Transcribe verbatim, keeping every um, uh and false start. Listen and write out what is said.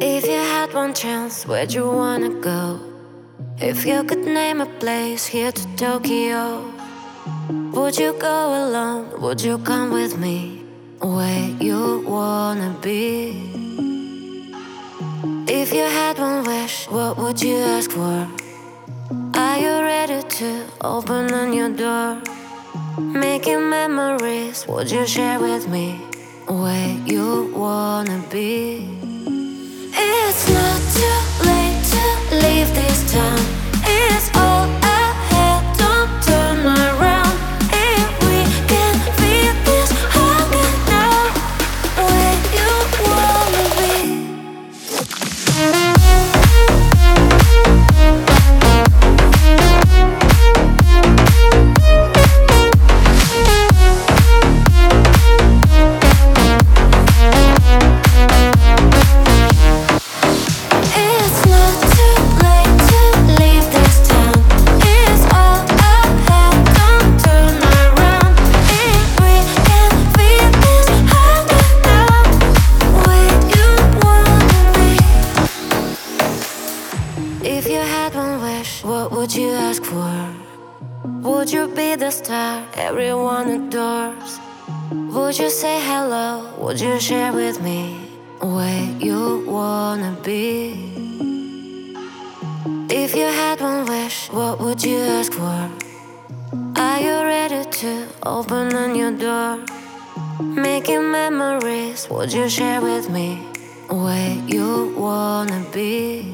If you had one chance, where'd you wanna go? If you could name a place here to Tokyo, would you go alone? Would you come with me? Where you wanna be? If you had one wish, what would you ask for? Are you ready to open a new door? Making memories, would you share with me? Where you wanna be? It's not too late to leave this town. It's all ahead, don't turn around. If we can feel this hunger now, where you wanna be? If you had one wish, what would you ask for? Would you be the star everyone adores? Would you say hello? Would you share with me where you wanna be? If you had one wish, what would you ask for? Are you ready to open a new door? Making memories, would you share with me where you wanna be?